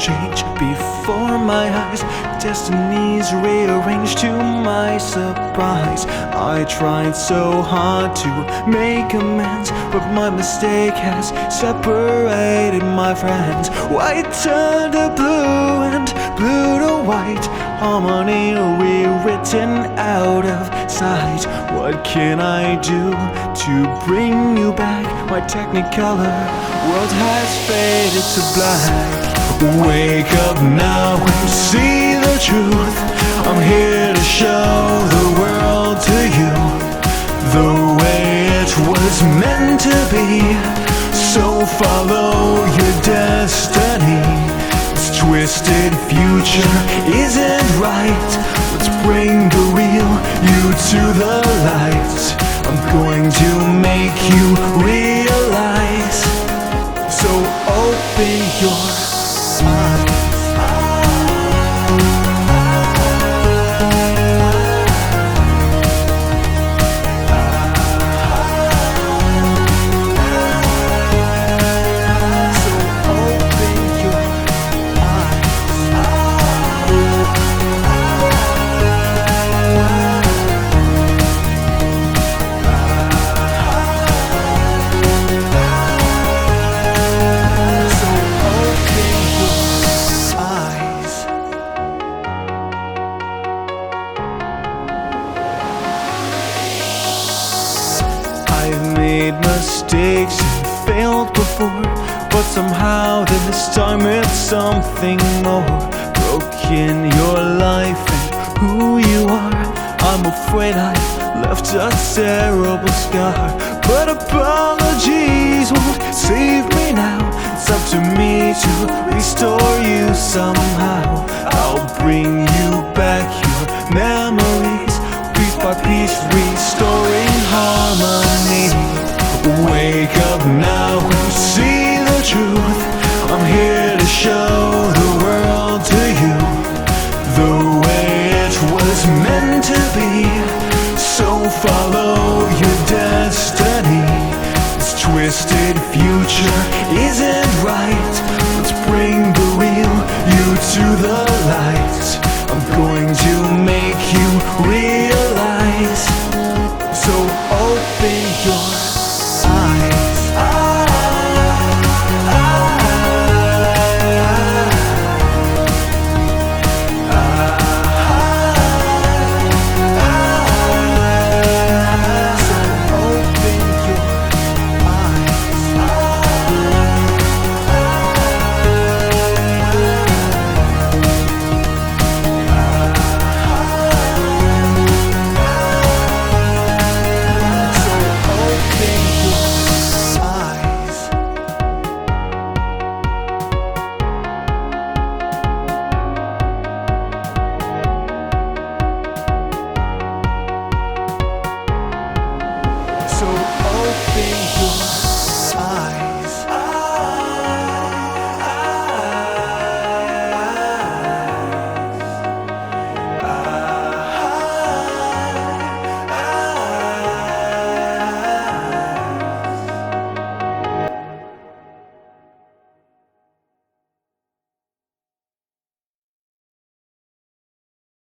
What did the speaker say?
change before my eyes. Destiny's rearranged to my surprise. I tried so hard to make amends, but my mistake has separated my friends. White turned to blue and blue to white, harmony rewritten out of sight. What can I do to bring you back? My technicolor world has faded to black. Wake up now and see the truth. I'm here to show the world to you the way it was meant to be. So follow your destiny. This twisted future isn't right. Let's bring the real you to the light. I'm going to make you realize. So open your eyes. I've made mistakes and failed before, but somehow this time it's something more. Broken your life and who you are. I'm afraid I left a terrible scar, but apologies won't save me now. It's up to me to restore you somehow. I'll bring you back your memories, piece by piece, restoring harmony. Wake up now and see the truth. I'm here to show the world to you the way it was meant to be. So follow your destiny. This twisted future isn't right. Let's bring the real you to the light. I'm going to make you realize. So open your eyes. So open your